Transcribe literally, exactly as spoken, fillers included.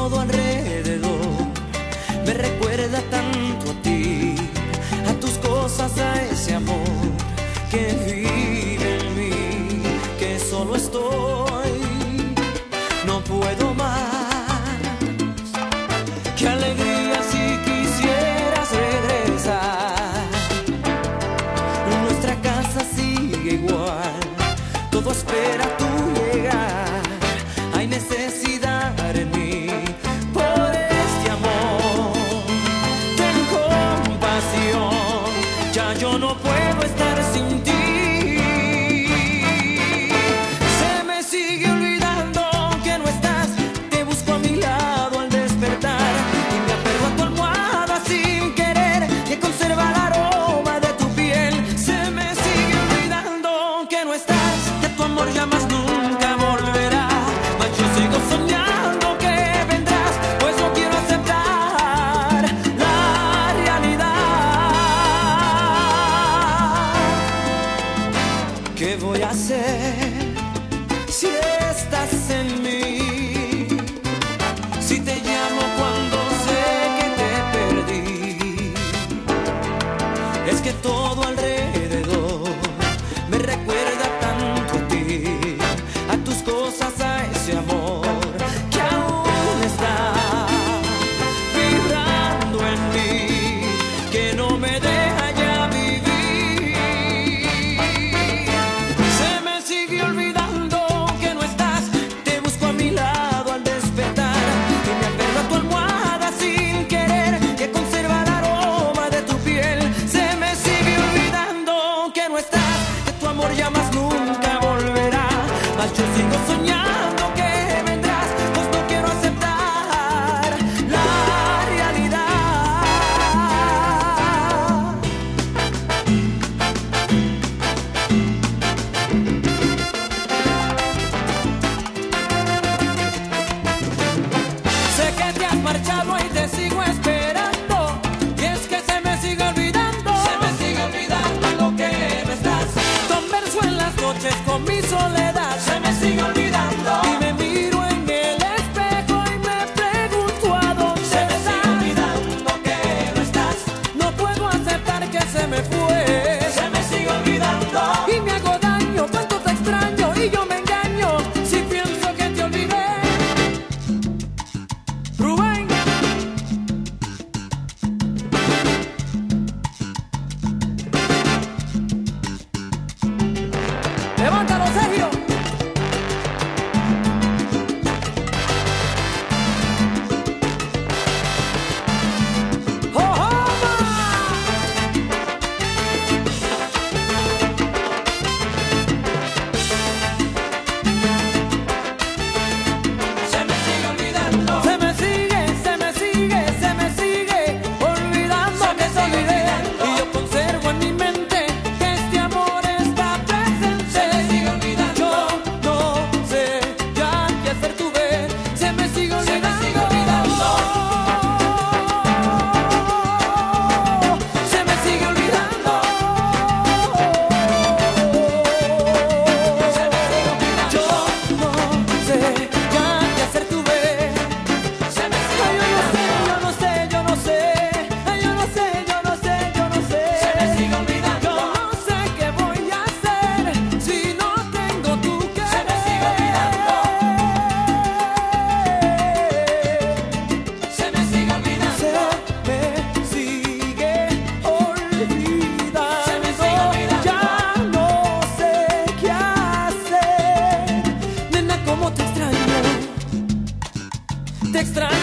todo alrededor me recuerda tanto a ti, a tus cosas, a ese amor que vive en mí, que solo estoy, no puedo más. Qué alegría si quisieras regresar, nuestra casa sigue igual, todo espera tu llegar. Hay necesidad en mí por este amor. Ten compasión, ya yo no puedo estar sin ti. Se me sigue olvidando que no estás. Te busco a mi lado al despertar y me aferro a tu almohada sin querer, que conserva el aroma de tu piel. Se me sigue olvidando que no estás, que tu amor ya más nunca volverá. Mas yo sigo soñando que vendrás, pues no quiero aceptar la realidad. ¿Qué voy a hacer si estás en mí? Si te llamo cuando sé que te perdí. Es que todo alrededor me recuerda tanto a ti, a tus cosas, a ese amor que aún está vibrando en mí, que no me deja ya vivir. Se me sigue olvidando que no estás. Te busco a mi lado al despertar y me aferro a tu almohada sin querer, que conserva el aroma de tu piel. Se me sigue olvidando que no estás, que tu amor ya más nunca volverá. Mas yo sigo soñando que vendrás, pues no quiero aceptar la realidad. Sé que te has marchado y te sigo esperando, y es que se me sigue olvidando, se me sigue olvidando lo que no estás. Converso en las noches con mi soledad, se me sigue olvidando, y me miro en el espejo y me pregunto a dónde se me sigue olvidando que no estás. No puedo aceptar que se me fue, se me sigue olvidando, y me hago daño, cuánto te extraño, y yo me engaño si pienso que te olvidé. Rubén. Levántalo, Sergio. ¡Oh, oh, ma! Se me sigue olvidando. Se me sigue, se me sigue, se me sigue olvidando que te olvidé. Y yo conservo en mi mente que este amor está presente. Se me sigue olvidando. Yo no sé ya qué hacer, tú ves. Se me sigue olvidando. Se me sigue olvidando. Se me sigue olvidando. Yo no sé ya qué hacer, tú ves. Se me sigue olvidando. Yo no sé, yo no sé, yo no sé, yo no sé, yo no sé. Se me sigue olvidando. Yo no sé qué voy a hacer si no tengo tu querer. Se me sigue olvidando. Se me sigue olvidando. Se me sigue olvidando. Se me sigue olvidando. Ya no sé qué hacer. Nena, cómo te extraño. Te extraño.